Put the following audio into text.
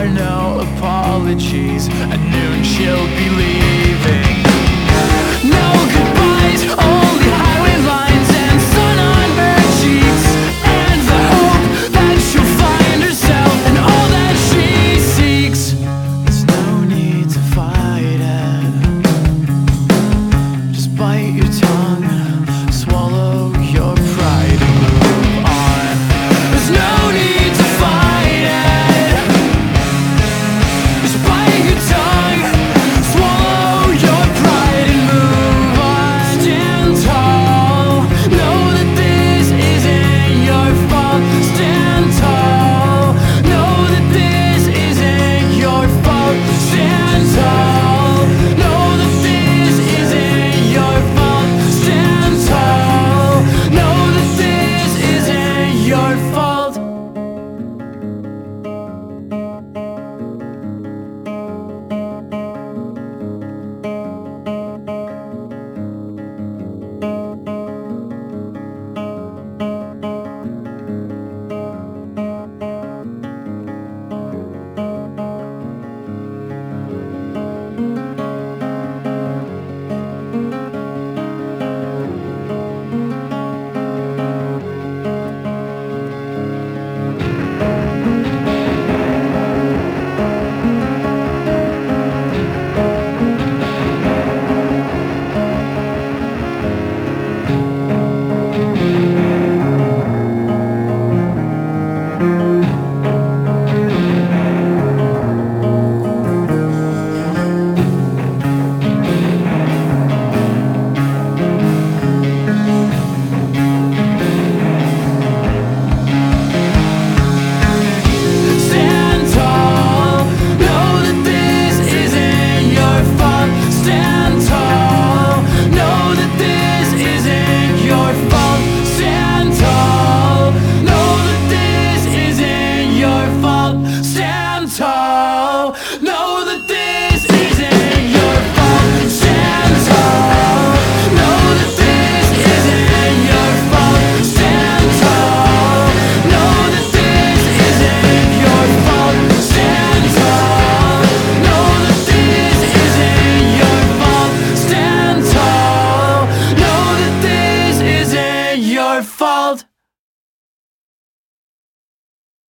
are no apologies. At noon she'll be leaving. No goodbyes, only highway lines and sun on her cheeks, and the hope that she'll find herself and all that she seeks. There's no need to fight it. Just bite your tongue, swallow your pride and move on. There's no need to fight it. Just bite your tongue, swallow your pride and move on. Stand tall, know that this isn't your fault. Stand tall, know that this isn't your fault. Stand tall, know that this isn't your fault. Stand tall, know that this isn't your fault. Stand tall, know that this isn't your fault. Stand tall, know that this isn't your fault. Stand tall, know that this isn't your fault. Stand tall, know that this isn't your fault. Stand tall, know that this isn't your fault. Stand tall, know that this isn't your fault. Stand tall, know that this isn't your fault. Stand tall, know that this isn't your fault.